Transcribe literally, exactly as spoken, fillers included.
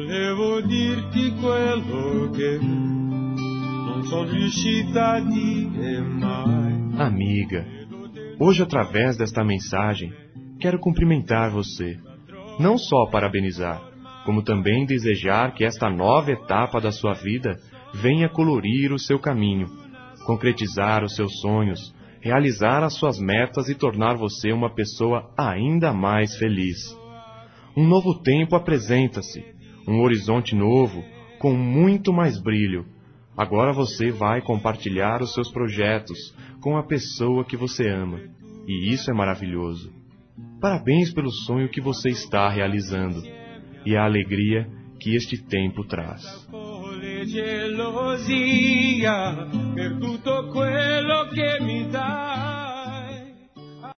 Volevo dirti quello che non sono riuscita a dire mai. Amiga, hoje através desta mensagem, quero cumprimentar você, não só parabenizar, como também desejar que esta nova etapa da sua vida venha colorir o seu caminho, concretizar os seus sonhos, realizar as suas metas e tornar você uma pessoa ainda mais feliz. Um novo tempo apresenta-se, um horizonte novo, com muito mais brilho. Agora você vai compartilhar os seus projetos com a pessoa que você ama, e isso é maravilhoso. Parabéns pelo sonho que você está realizando e a alegria que este tempo traz. Gelosia per tutto quello che mi dà